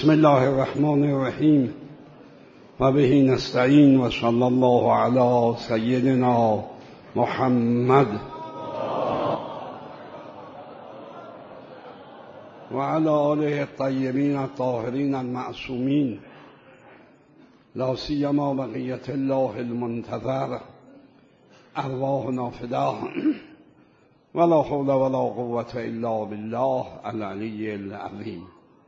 بسم الله الرحمن الرحیم و به نستعین و صلی الله علی سیدنا محمد و علی آله الطیبین الطاهرین المعصومین لا سیما بقیة الله المنتظر ارواحنا فداه ولا حول ولا قوة الا بالله العلی العظیم.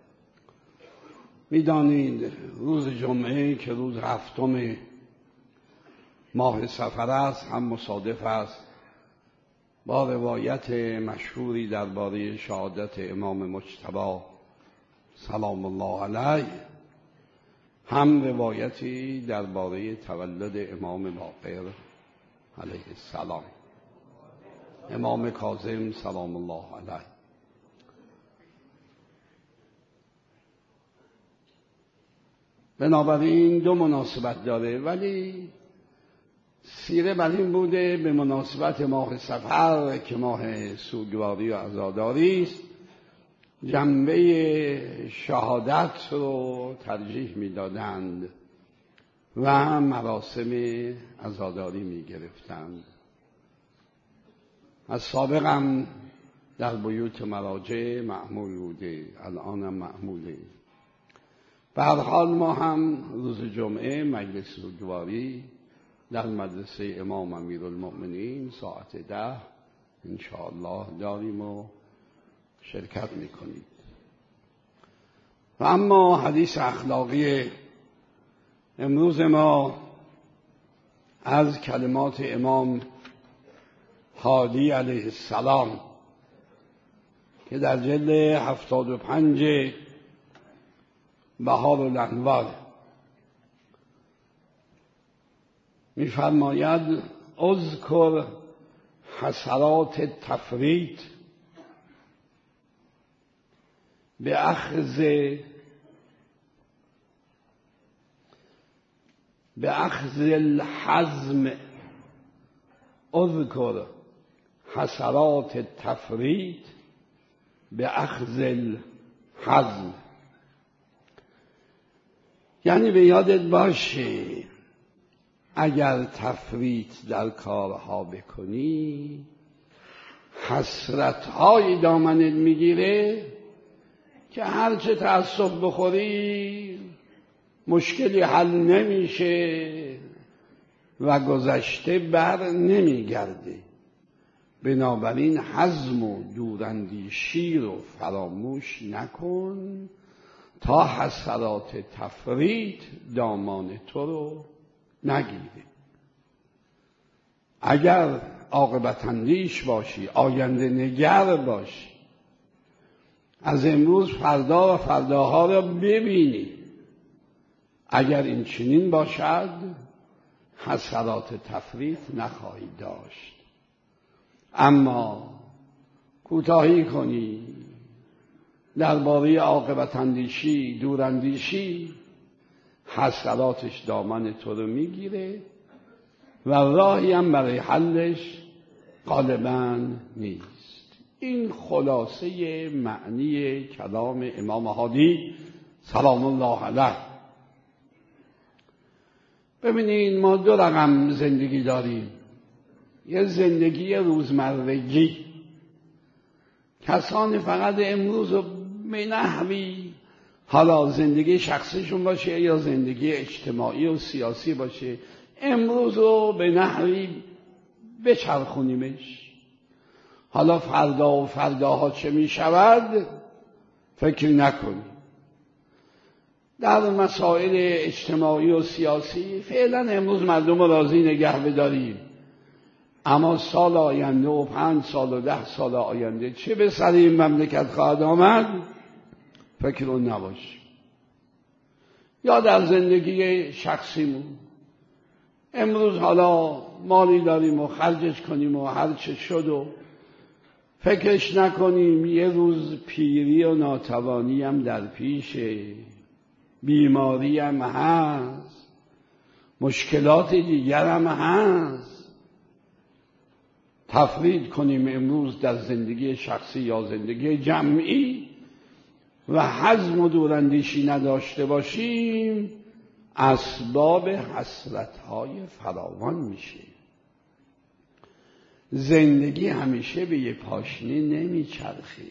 میدانید روز جمعه که روز هفتم ماه صفر است هم مصادف است با روایت مشهوری درباره شهادت امام مجتبی سلام الله علیه، هم روایتی درباره تولد امام باقر علیه السلام، امام کاظم سلام الله علیه. بنابراین دو مناسبت داره، ولی سیره بر این بوده به مناسبت ماه صفر که ماه سوگواری و عزاداری است جنبه شهادت رو ترجیح میدادند و مراسم عزاداری میگرفتند. از سابق هم در بیوت مراجع معمول بوده، الان هم معموله. به هر حال ما هم روز جمعه مجلس سوگواری در مدرسه امام امیرالمؤمنین ساعت 10 انشاءالله داریم و شرکت میکنید. و اما حدیث اخلاقی امروز ما از کلمات امام هادی علیه السلام که در جلد 75 بهار الانوار می‌فرماید اذکر حسرات التفریط بأخذ الحزم، اذکر حسرات التفریط بأخذ الحزم، یعنی به یادت باشه اگر تفریط در کارها بکنی حسرت‌های دامنت میگیره که هرچه تأسف بخوری مشکلی حل نمیشه و گذشته بر نمیگرده. بنابراین حزم و دوراندیشی رو فراموش نکن تا حسرات تفریط دامان تو رو نگیره. اگر عاقبت اندیش باشی، آینده نگر باشی، از امروز فردا و فرداها را ببینی، اگر این چنین باشد حسرات تفریط نخواهی داشت. اما کوتاهی کنی درباره عاقبت اندیشی، دوراندیشی، حسراتش دامن تو رو میگیره و راهی هم برای حلش غالباً نیست. این خلاصه معنی کلام امام هادی سلام الله علیه. ببینید ما دو رقم زندگی داریم. یه زندگی روزمرگی، کسانی فقط امروز رو به نحوی، حالا زندگی شخصیشون باشه یا زندگی اجتماعی و سیاسی باشه، امروز رو به نحوی بچرخونیمش، حالا فردا و فرداها چه می شود فکر نکنی. در مسائل اجتماعی و سیاسی فعلا امروز مردم رو راضی نگه بداریم، اما سال آینده و 5 سال و 10 سال آینده چه به سر این مملکت خواهد آمد فکر اون نباش. یا در زندگی شخصیمون امروز حالا مالی داریم و خرجش کنیم و هر چه شد و فکرش نکنیم یه روز پیری و ناتوانی هم در پیشه، بیماری هم هست، مشکلات دیگر هم هست. تفرید کنیم امروز در زندگی شخصی یا زندگی جمعی و حزم و دوراندیشی نداشته باشیم اسباب حسرت‌های فراوان میشه. زندگی همیشه به یه پاشنه نمیچرخه.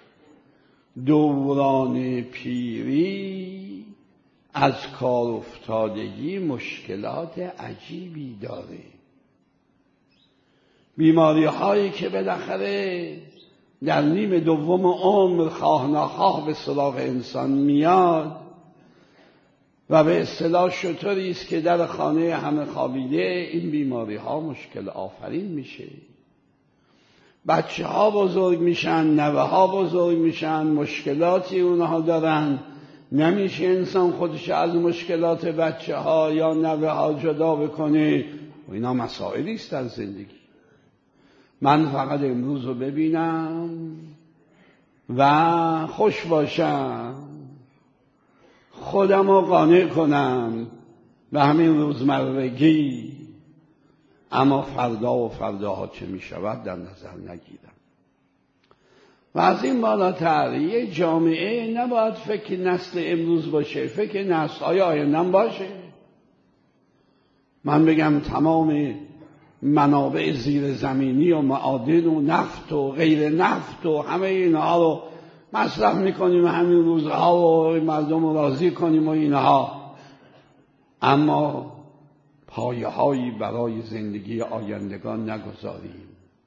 دوران پیری از کار افتادگی مشکلات عجیبی داره. بیماری هایی که بالاخره در نیم دوم عمر خواه ناخواه به سراغ انسان میاد و به اصطلاح شتری است که در خانه همه خوابیده، این بیماری ها مشکل آفرین میشه. بچه ها بزرگ میشن، نوه ها بزرگ میشن، مشکلاتی اونها دارن، نمیشه انسان خودش از مشکلات بچه ها یا نوه ها جدا بکنه و اینا مسائلی است در زندگی. من فقط امروز رو ببینم و خوش باشم، خودم رو قانع کنم به همین روزمرگی، اما فردا و فرداها چه می شود در نظر نگیرم. و از این بالاتر یه جامعه نباید فکر نسل امروز باشه، فکر نسل‌های آینده‌ام باشه. من بگم تمام منابع زیر زمینی و معادن و نفت و غیر نفت و همه اینها رو مصرف میکنیم همین روزها و مردم رو راضی کنیم و اینها، اما پایه‌هایی برای زندگی آیندگان نگذاریم.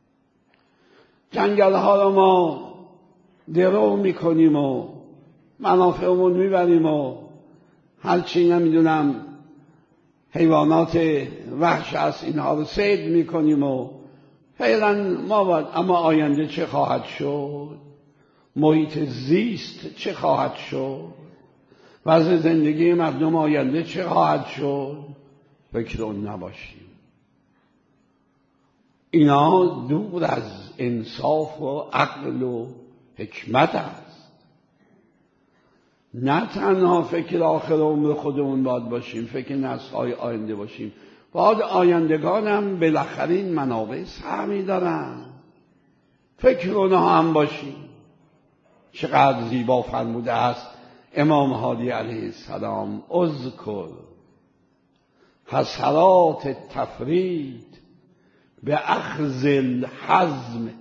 جنگل‌ها رو ما درو میکنیم و منافعمون میبریم و هرچی نمیدونم حیوانات وحش است اینها رو صید میکنیم و فعلا ما باید، اما آینده چه خواهد شد؟ محیط زیست چه خواهد شد؟ وضع زندگی مردم آینده چه خواهد شد؟ فکر اون نباشیم. اینا دور از انصاف و عقل و حکمت است. نه تنها فکر آخر عمر خودمون باید باشیم، فکر نسل‌های آینده باشیم. باید آیندگانم بالاخره این منابع سهمی دارن، فکر اونها هم باشیم. چقدر زیبا فرموده است امام هادی علیه السلام: اذکر حسرات التفرید به اخذ الحزم.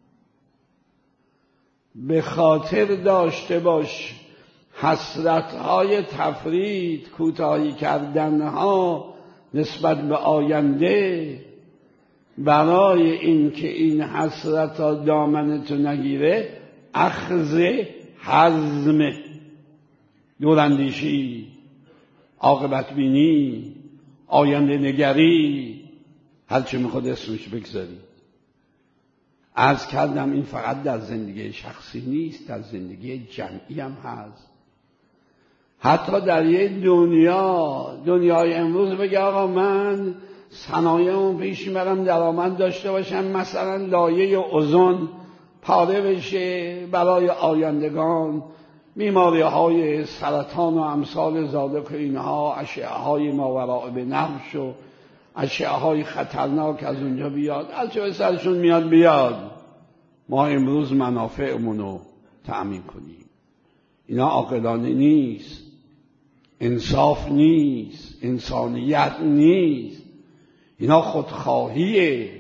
به خاطر داشته باش حسرت‌های تفرید، کوتاهی کردنها نسبت به آینده، برای این که این حسرت‌ها دامنتو نگیره. اخذ حزم، دوراندیشی، عاقبت بینی، آینده نگری، هر چه میخواد اسمش بگذارید. عرض کردم این فقط در زندگی شخصی نیست، در زندگی جمعی هم هست. حتی در یه دنیای امروز بگه آقا من صنایعمو پیش میبرم درآمد داشته باشم، مثلا لایه اوزون پاره بشه برای آیندگان، بیماری‌های سرطان و امثال ذالک اینها، اشعه‌های ماوراء بنفش و اشعه‌های خطرناک از اونجا بیاد، از چه به سرشون میاد بیاد. ما امروز منافعمونو تأمین کنیم. اینا عاقلانه نیست، انصاف نیست، انسانیت نیست، اینا خودخواهیه.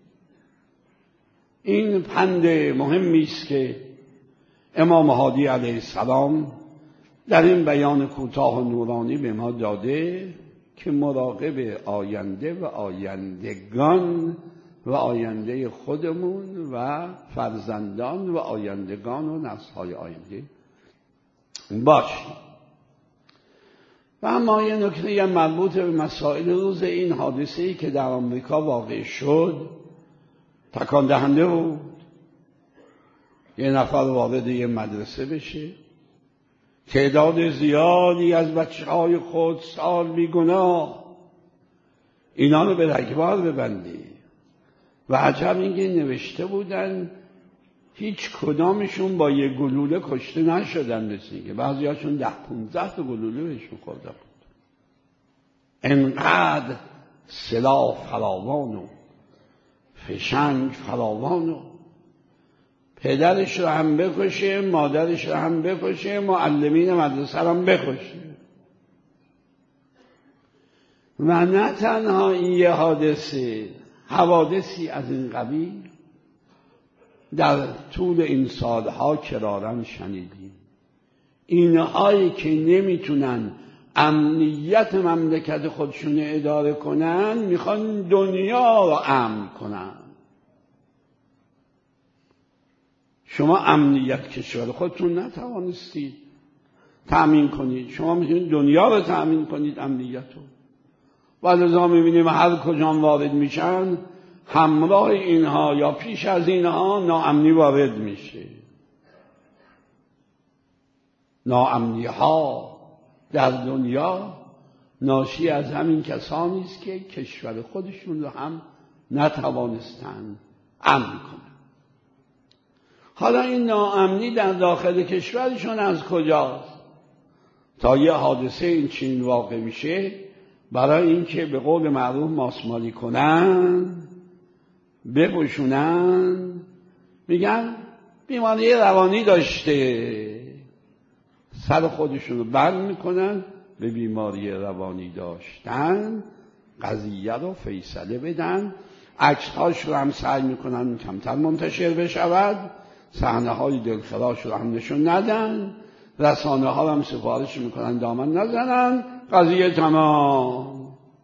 این پند مهمی است که امام هادی علیه السلام در این بیان کوتاه و نورانی به ما داده که مراقب آینده و آیندگان و آینده خودمون و فرزندان و آیندگان و نسل‌های آینده باشیم. و اما یه نکته مربوط به مسائل روز این حادثه‌ای که در آمریکا واقع شد تکان دهنده بود. یه نفر وارد یه مدرسه بشه، تعداد زیادی از بچه‌های خود سال بیگناه اینا رو به رگبار ببندی. و عجب اینکه نوشته بودن هیچ کدامشون با یه گلوله کشته نشدن، مثل که بعضی هاشون 10-15 تا گلوله بهشون خورده بود. انقدر سلاح فراوان و فشنگ فراوان و پدرش رو هم بکشه، مادرش رو هم بکشه، معلمین مدرسه رو هم بکشه. و نه تنها این یه حادثه، حوادثی از این قبیل در طول این سالها کرارا شنیدیم. اینهایی که نمیتونن امنیت مملکت خودشون اداره کنن میخوان دنیا رو امن کنن. شما امنیت کشور خودتون نتوانستید تأمین کنید، شما میتونید دنیا رو تأمین کنید، امنیت رو. و لذا میبینیم هر کجا وارد میشن همراه اینها یا پیش از اینها ناامنی وارد میشه. ناامنی ها در دنیا ناشی از همین کسانی است که کشور خودشون رو هم نتوانستند امن کنند. حالا این ناامنی در داخل کشورشون از کجاست؟ تا یه حادثه این چنین واقع میشه، برای اینکه به قول معروف ماسمالی کنن، بپوشونن، میگن بیماری روانی داشته، سر خودشون رو بند میکنن به بیماری روانی داشتن، قضیه رو فیصله بدن، عکس‌هاش رو هم سعی میکنن کمتر منتشر بشود، صحنه های دلخراش رو هم نشون ندن، رسانه ها هم سفارش میکنن دامن نزنن، قضیه تمام.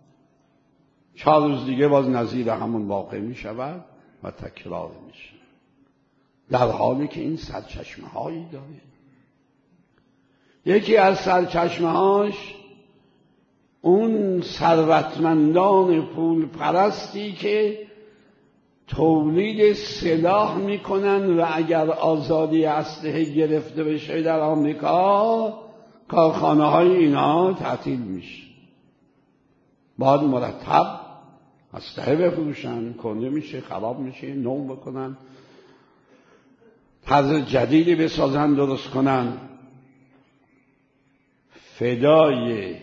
4 روز دیگه باز نظیر همون واقع میشود و تکرار میشه، در حالی که این سرچشمه هایی داره. یکی از سرچشمه‌هاش اون ثروتمندان پول پرستی که تولید سلاح میکنن و اگر آزادی اسلحه گرفته بشه در آمریکا کارخانه های اینا تعطیل میشه، باید مرتب اسلحه بفروشن، کنده میشه، خراب میشه، نو بکنن، طرز جدیدی بسازن، درست کنن. فدای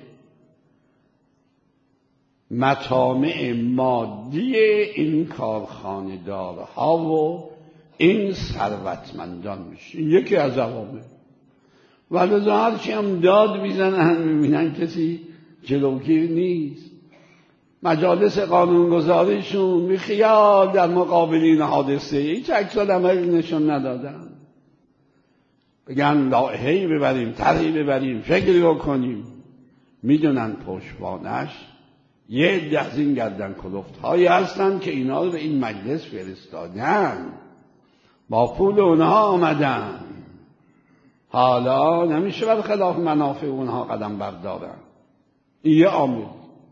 مطامع مادی این کارخانه دارها و این ثروتمندان میشه. این یکی از عوامل. ولی هرچی هم داد میزنن میبینن کسی جلوگیر نیست. مجالس قانونگذاریشون بیخیال در مقابل این حادثه هیچ عکس‌العملی نشون ندادن. بگن لائحه‌ای ببریم، طرحی ببریم، فکری بکنیم، میدونن پشتوانش یه عده از این گردن کلفت‌هایی هستن که اینا رو به این مجلس فرستادن، با پول اونها آمدن، حالا نمیشه بر خلاف منافع اونها قدم بردارن. این یه عامل.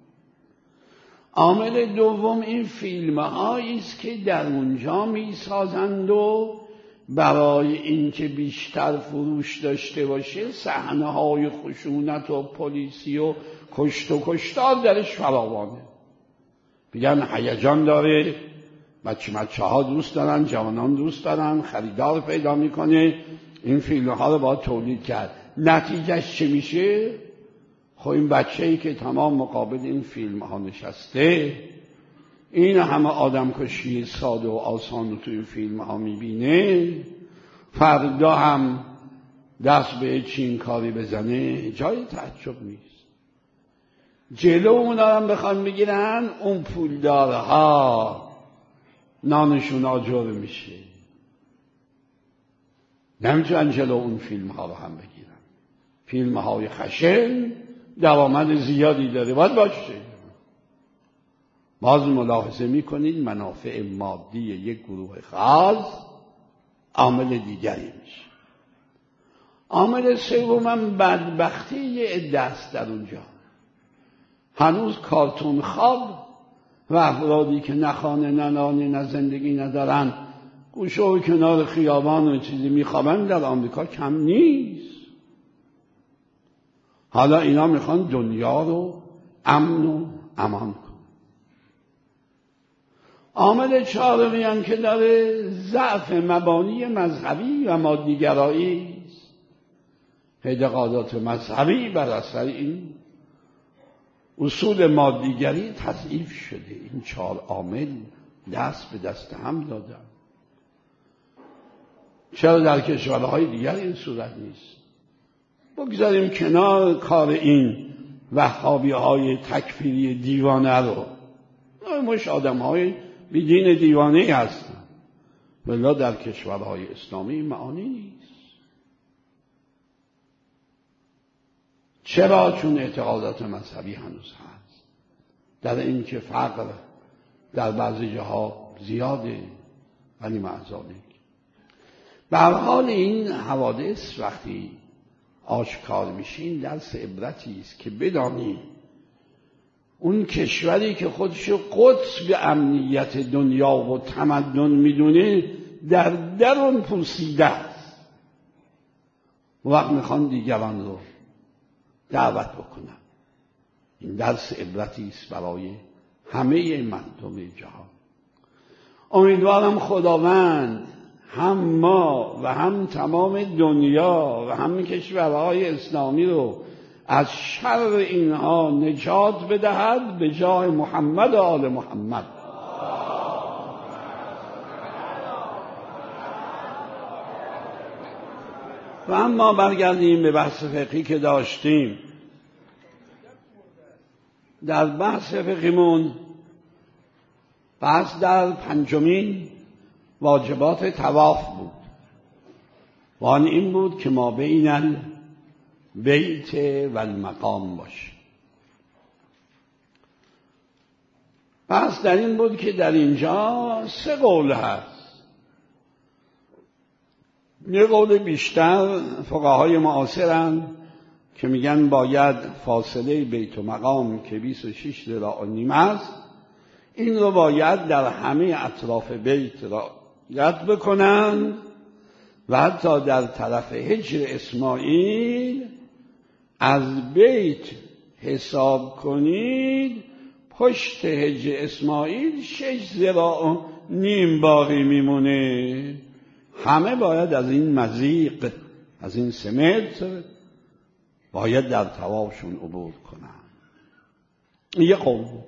عامل دوم این فیلم‌هایی است که در اونجا میسازند و برای اینکه بیشتر فروش داشته باشه صحنه‌های خشونت و پلیسی و کشت و کشتار درش فراوانه. میگن هیجان داره، بچه ها دوست دارن، جوانان دوست دارن، خریدار پیدا میکنه، این فیلم‌ها رو باید تولید کرد. نتیجهش چه میشه؟ خب این بچه‌ای که تمام مقابل این فیلم‌ها نشسته، این همه آدم کشی ساده و آسان رو توی این فیلم‌ها میبینه، فردا هم دست به چین کاری بزنه، جای تعجب نیست. جلو اونا هم بخوان بگیرن، اون پولدارها نانشون آجر میشه، نمیتونن جلو اون فیلم‌ها رو هم بگیرن. فیلم‌های خشن درآمد زیادی داره، باید باشه. باز ملاحظه میکنید منافع مادی یک گروه خاص عامل دیگری میشه. عامل سوم بدبختی یه عده است در اونجا. هنوز کارتون خواب و افرادی که نه خانه نه نان نه زندگی ندارن، گوشه و کنار خیابان و چیزی میخوابن در آمریکا کم نیست. حالا اینا میخوان دنیا رو امن و امان کن. عامل چهارمی هم که داره ضعف مبانی مذهبی و مادیگرایی است. اعتقادات مذهبی بر اثر این اصول مادیگری تضعیف شده. این 4 عامل دست به دست هم دادن. چرا در کشورهای دیگر این صورت نیست؟ بگذاریم کنار کار این وهابی‌های تکفیری دیوانه رو. مش آدم‌های بیدین دیوانه هستن، ولی در کشورهای اسلامی معانی نیست. چرا؟ چون اعتقادات مذهبی هنوز هست، در این که فقر در بعضی جاها زیاده، ولی مع ذالک به هر حال این حوادث وقتی آشکار میشین درس عبرتی است که بدانیم اون کشوری که خودشو قطب امنیت دنیا و تمدن میدونه در درون پوسیده است. وقت میخوان دیگران رو دعوت بکنن. این درس عبرتی است برای همه مردم جهان. امیدوارم خداوند هم ما و هم تمام دنیا و هم کشورهای اسلامی رو از شر اینها نجات بدهد به جاه محمد و آل محمد. و اما برگردیم به بحث فقهی که داشتیم. در بحث فقهیمون بحث در پنجمین واجبات طواف بود و آن این بود که ما بین البیت و المقام باشه. بحث در این بود که در اینجا 3 قول هست. یه قول بیشتر فقهای معاصرن که میگن باید فاصله بیت و مقام که 26 ذراع و نیم است، این رو باید در همه اطراف بیت رعایت بکنند و حتی در طرف حجر اسماعیل از بیت حساب کنید پشت حجر اسماعیل 6 ذراع و نیم باقی میمونه. همه باید از این مضیق، از این 3 متر باید در طوافشون عبور کنن. یه قول بود.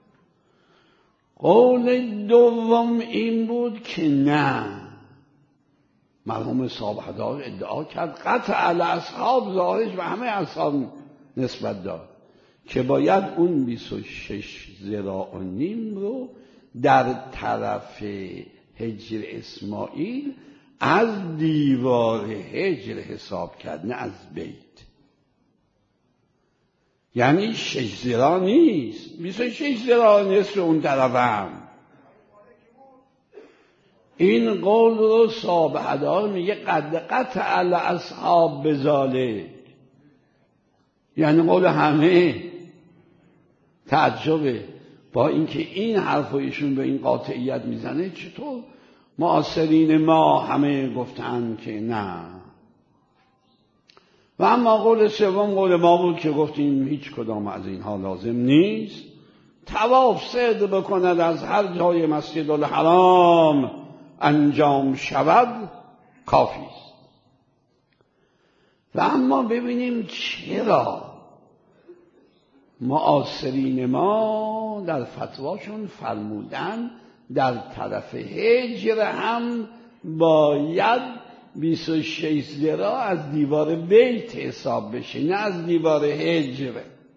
قول دوم این بود که نه، مرحوم صاحب‌هدار ادعا کرد قطع علی اصحاب ظاهرش و همه اصحاب نسبت داد که باید اون 26 ذراع و نیم رو در طرف حجر اسماعیل از دیوار حجر حساب کرد، نه از بیت. یعنی 6 ذراع نیست، 26 ذراع نصف اون طرفم. این قول رو صاحب‌هدار میگه قد قطع علی اصحاب بذالک، یعنی قول همه. تعجبه با اینکه این حرف ایشون به این قاطعیت میزنه، چطور معاصرین ما همه گفتن که نه. و اما قول سوم قول ما بود که گفتیم هیچ کدام از اینها لازم نیست. طواف سعی بکند از هر جای مسجد الحرام انجام شود کافی است. و اما ببینیم چرا معاصرین ما در فتواشون فرمودن در طرف حجر هم باید 26 ذراع از دیوار بیت حساب بشه، نه از دیوار حجر.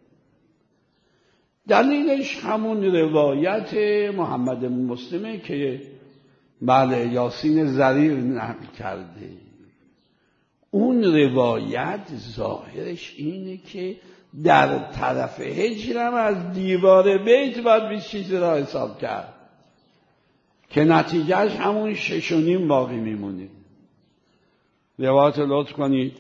دلیلش همون روایت محمد بن مسلمه که بله یاسین زریر نقل کرده. اون روایت ظاهرش اینه که در طرف حجرم از دیوار بیت باید 26 ذراع حساب کرد که نتیجهش همون 6 و نیم باقی میمونه. روایت لطف کنید.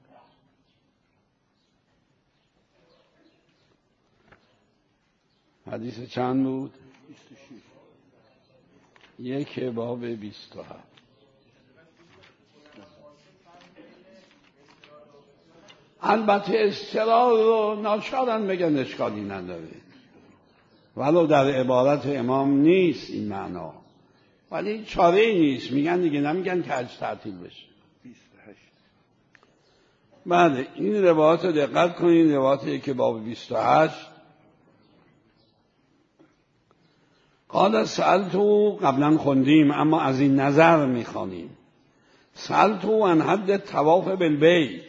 حدیث چند بود؟ 1 باب 27. البته استقرار رو ناچارن بگن اشکالی نداره، ولو در عبارت امام نیست این معنا، ولی چاره نیست. میگن دیگه، نمیگن که حج تعطیل بشه. 28. بله این روایت رو دقت کنید. روایت که باب 28 قال سألتو قبلا خوندیم اما از این نظر میخوانیم. سألته عن حد الطواف بالبیت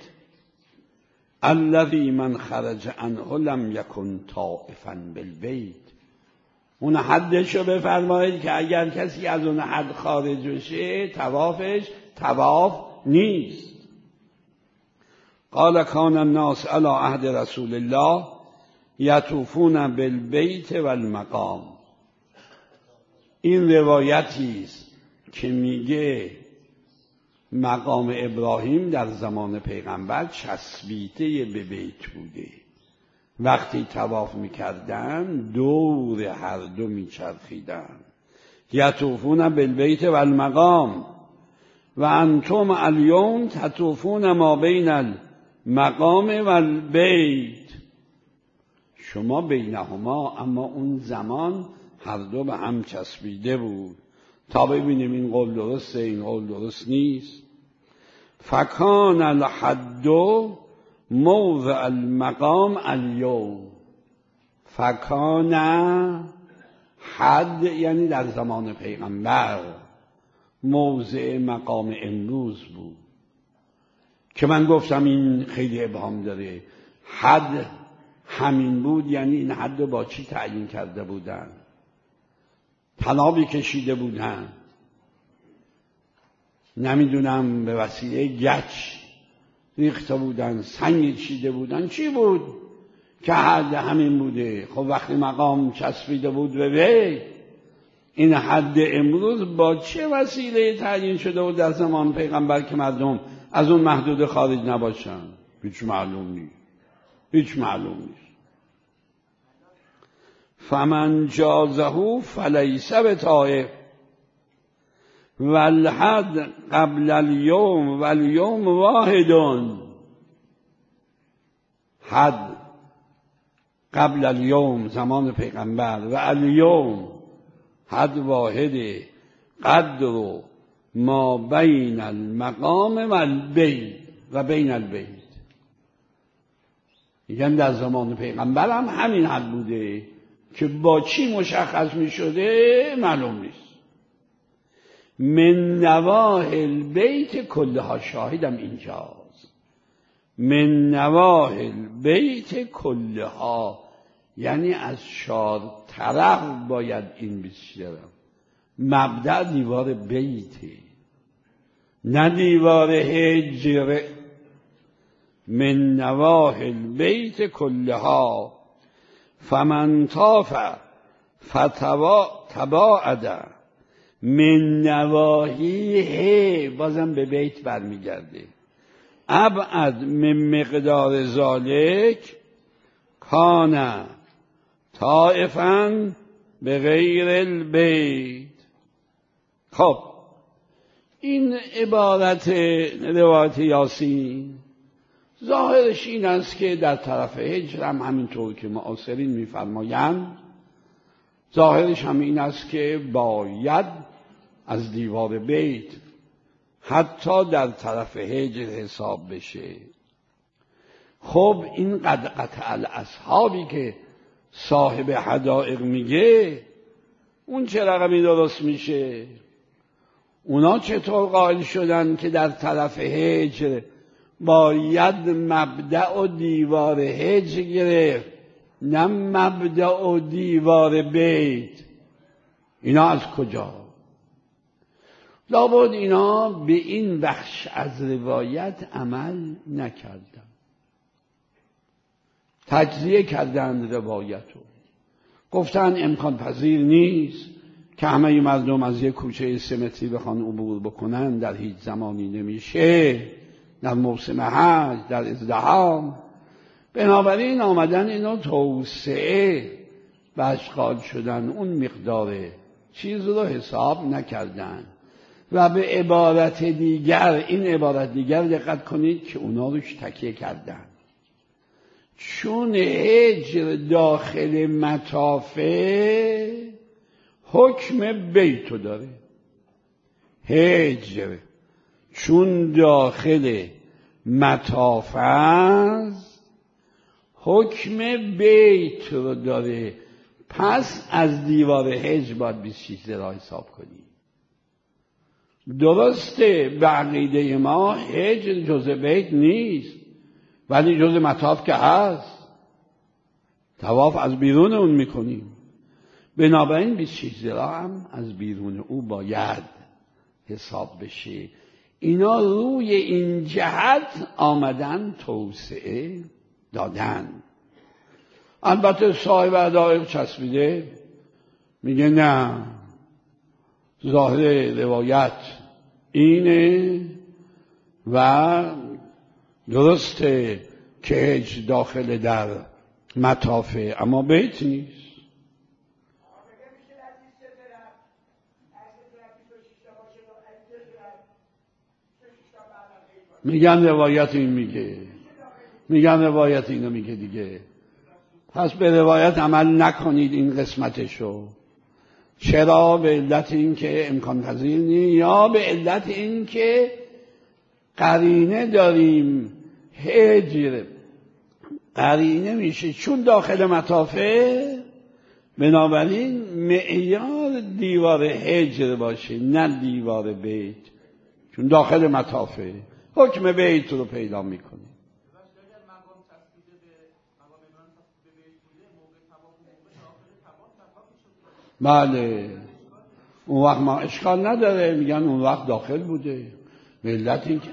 الذی من خرج عنه لم یکن طائفا بالبیت. اون حدشو بفرمایید که اگر کسی از اون حد خارج بشه طوافش طواف نیست. قال کان الناس علی عهد رسول الله یطوفون بالبیت والمقام. این روایتی است که میگه مقام ابراهیم در زمان پیغمبر چسبیده به بیت بوده. وقتی طواف میکردن دور هر دو میچرخیدن. یطوفون بالبیت والمقام و انتم الیوم تطوفون ما بین المقام والبیت. شما بینهما، اما اون زمان هر دو به هم چسبیده بود. تا ببینیم این قول درسته این قول درست نیست. فکان الحد موضع المقام الیوم. فکان حد یعنی در زمان پیغمبر موضع مقام امروز بود که من گفتم این خیلی ابهام داره. حد همین بود یعنی این حد رو با چی تعیین کرده بودن؟ طنابی کشیده بودن، نمیدونم به وسیله گچ ریخته بودن، سنگ چیده بودن، چی بود که حد همین بوده؟ خب وقتی مقام چسبیده بود به بیت، این حد امروز با چه وسیله تعیین شده بود در زمان پیغمبر که مردم از اون محدود خارج نباشن؟ هیچ معلوم نیست. فمن جازه فلیس بطائف والحد قبل اليوم والیوم واحد. حد قبل الیوم زمان پیغمبر و الیوم حد واحده. قدر ما بین المقام و البیت و بین البیت. میگن در زمان پیغمبر هم همین حد بوده که با چی مشخص می شده معلوم نیست. من نواحی البیت کلها، شاهدم اینجاست. من نواحی البیت کلها یعنی از 4 طرف باید این بسیارم. مبدأ دیوار بیته نه دیوار هجر. من نواحی البیت کلها فمن طاف فتباعد من نواحیه، بازم به بیت برمیگرده. ابعد من مقدار ذالک کان طائفا به غیر البیت. خب این عبارت روایت یاسین ظاهرش این است که در طرف هجر هم همینطور که معاصرین می‌فرمایند، ظاهرش هم این است که باید از دیوار بیت حتی در طرف هجر حساب بشه. خب این قد قطع الاصحابی که صاحب حدائق میگه اون چه رقمی درست میشه؟ اونا چطور قائل شدن که در طرف هجر باید مبدأ و دیوار هجر گرفت نه مبدأ و دیوار بیت؟ اینا از کجا؟ لابد اینا به این بخش از روایت عمل نکردن، تجزیه کردن روایتو، گفتن امکان پذیر نیست که همه مردم از یک کوچه 3 متری بخوان عبور بکنن، در هیچ زمانی نمیشه، در موسم حج، در ازدحام. بنابراین آمدن اینو توسعه و اشغال شدن اون مقدار چیز رو حساب نکردن. و به عبارت دیگر، این عبارت دیگر دقت کنید که اونا روش تکیه کردن. چون هجر داخل مطافه حکم بیتو داره. هجر چون داخل مطافه است حکم بیت رو داره. پس از دیوار هجر باید 26 ذراع حساب کنی. درسته به عقیده ما حجر جزء بیت نیست، ولی جزء مطاف که هست. طواف از بیرون اون میکنیم، بنابراین 26 ذراع هم از بیرون او باید حساب بشه. اینا روی این جهت آمدن توسعه دادن. البته صاحب ادائق چسبیده میگه نه، ظاهر روایت اینه و درسته که هج داخل در مطافه اما بیت نیست. میگن روایت این میگه، میگن روایت اینو میگه دیگه. پس به روایت عمل نکنید این قسمتشو. چرا؟ به علت این که امکان پذیر نیست، یا به علت این که قرینه داریم. هجر قرینه میشه چون داخل مطافه، بنابراین معیار دیوار هجر باشه نه دیوار بیت، چون داخل مطافه حکم بیت رو پیدا میکنه. بله اون وقت ما اشکال نداره، میگن اون وقت داخل بوده به علت این که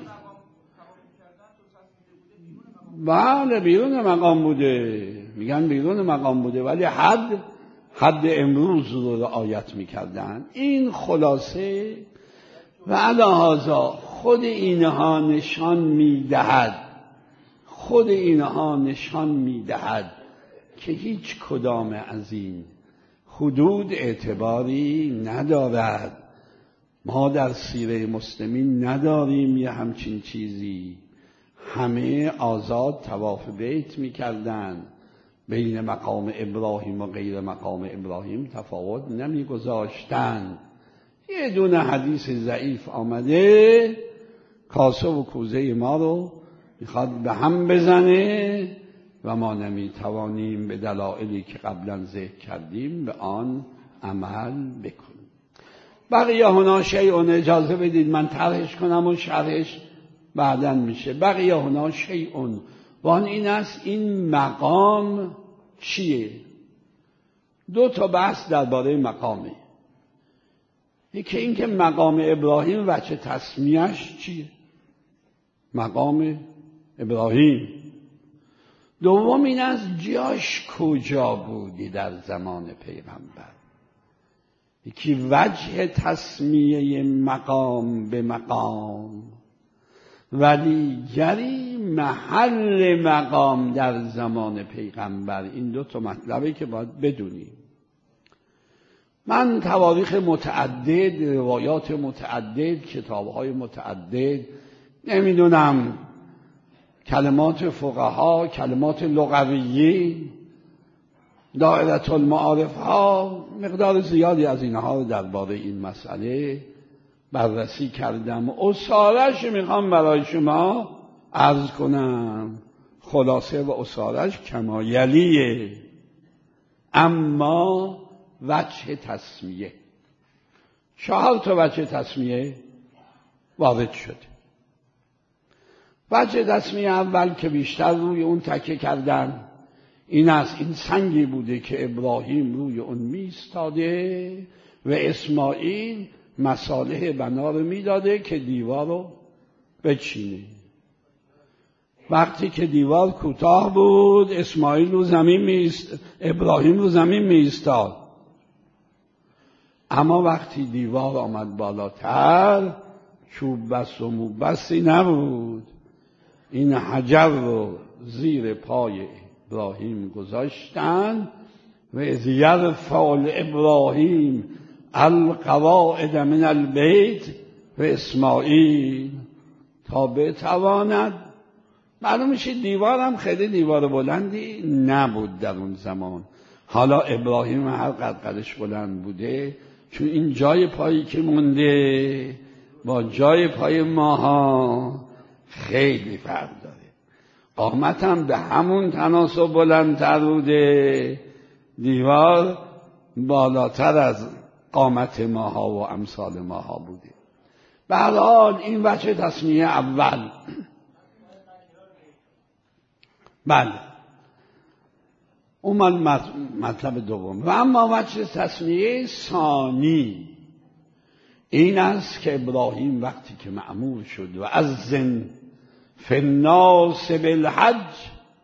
بله بیرون مقام بوده، میگن بیرون مقام بوده، ولی حد امروز رو رعایت میکردن. این خلاصه و لحاظا خود اینها نشان میدهد که هیچ کدام از این حدود اعتباری ندارد. ما در سیره مسلمین نداریم یه همچین چیزی. همه آزاد طواف بیت میکردن، بین مقام ابراهیم و غیر مقام ابراهیم تفاوت نمیگذاشتن. یه دونه حدیث ضعیف آمده کاسه و کوزه ما رو میخواد به هم بزنه و ما نمیتوانیم به دلایلی که قبلا ذکر کردیم به آن عمل بکنیم. بقیه هنا شیء، اجازه بدید من طرحش کنم و شرحش بعداً میشه. بقیه هنا شیء، وان این است این مقام چیه؟ 2 بحث درباره مقامه. یکی این که مقام ابراهیم وجه تسمیهش چیه؟ مقام ابراهیم. دوم این از جاش کجا بودی در زمان پیغمبر. یکی وجه تسمیه مقام به مقام، ولی دیگری محل مقام در زمان پیغمبر. این 2 مطلبی که باید بدونیم. من تواریخ متعدد، روایات متعدد، کتابهای متعدد، نمیدونم کلمات فقها، کلمات لغویه، دائره المعارف ها، مقدار زیادی از اینها رو درباره این مسئله بررسی کردم. اصالش میخوام برای شما عرض کنم. خلاصه و اصالش کما یلیه. اما وجه تسمیه 4 وجه تسمیه وارد شده. وجه تسمیه اول که بیشتر روی اون تکیه کردن این است، این سنگی بوده که ابراهیم روی اون میستاده و اسماعیل مصالح بنا رو میداده که دیوار رو بچینه. وقتی که دیوار کوتاه بود ابراهیم رو زمین میستاد. اما وقتی دیوار آمد بالاتر چوب بس و موبسی نبود. این حجر رو زیر پای ابراهیم گذاشتن و اذ یرفع ابراهیم القواعد من البیت و اسماعیل، تا بتواند. معلوم میشه دیوار هم خیلی دیوار بلندی نبود در اون زمان. حالا ابراهیم هر قدش بلند بوده، چون این جای پایی که مونده با جای پای ماها خیلی فرق داره. قامت هم به همون تناسب بلندتر بوده، دیوار بالاتر از قامت ماها و امثال ماها بوده. به هر حال این وجه تسمیه اول. بله اون مطلب دوم. و اما وجه تسمیه ثانی این است که ابراهیم وقتی که مأمور شد و اذن فی الناس بالحج،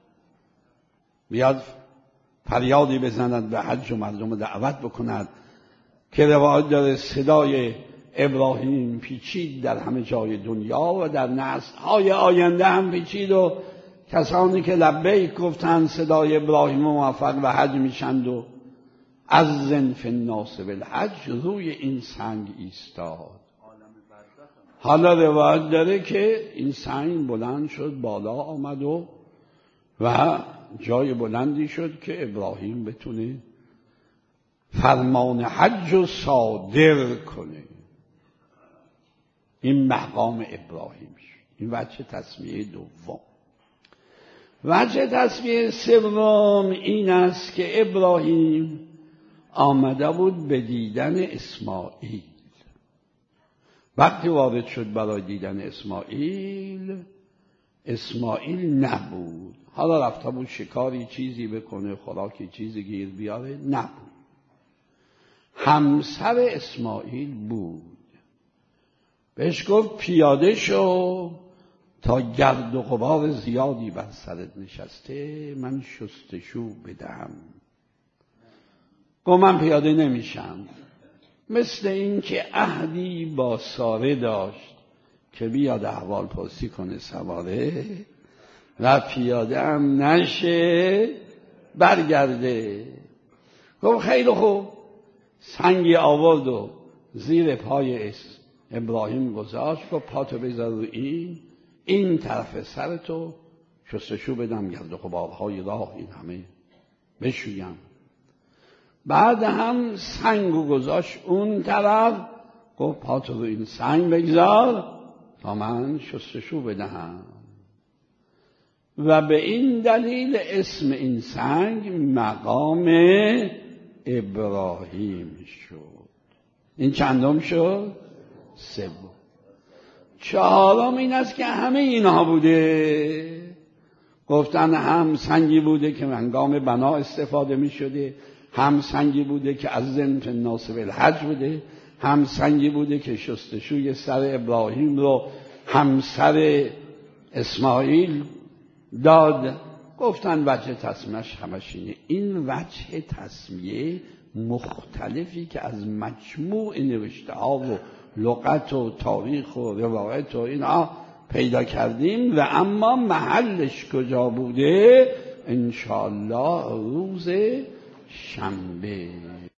بیاد فریادی بزند به حج و مردم دعوت بکند، که روایت داره صدای ابراهیم پیچید در همه جای دنیا و در نسل‌های آینده هم پیچید و کسانی که لبیک گفتن صدای ابراهیم موفق به حج میشند و اذن فی الناس بالحج روی این سنگ ایستاد. حالا روایت داره که این سنگ بلند شد بالا آمد و جای بلندی شد که ابراهیم بتونه فرمان حج رو صادر کنه. این مقام ابراهیم شد. این وجه تسمیه دوم. وجه تسمیه سوم این است که ابراهیم آمده بود به دیدن اسماعیل. وقتی وارد شد برای دیدن اسماعیل نبود. حالا رفته بود شکاری چیزی بکنه، خوراکی چیزی گیر بیاره، نبود. همسر اسماعیل بود. بهش گفت پیاده شو تا گرد و غبار زیادی بر سرت نشسته، من شستشو بدهم. گفت من پیاده نمیشم. مثل این که عهدی با ساره داشت که بیاد احوال پرسی کنه سواره و پیاده هم نشه برگرده. گفت خیلی خوب. سنگی آورد و زیر پای ابراهیم گذاشت. گفت پاتو بذار رو این طرف سرتو شستشو بدم، گرد و غبارهای راه این همه بشویم. بعد هم سنگو گذاشت اون طرف. گفت پاتو رو این سنگ بگذار تا من شستشو بدهم. و به این دلیل اسم این سنگ مقام ابراهیم شد. این چندم شد؟ سوم. چهارم این است که همه اینها بوده. گفتن هم سنگی بوده که هنگام بنا استفاده می شده، هم سنگی بوده که از اذن فی الناس بالحج بوده، هم سنگی بوده که شستشوی سر ابراهیم رو همسر اسماعیل داد. گفتن وجه تسمیهش همش اینه. این وجه تسمیه مختلفی که از مجموع نوشته ها و لغت و تاریخ و روایت و اینا پیدا کردیم. و اما محلش کجا بوده؟ انشاءالله روز شنبه.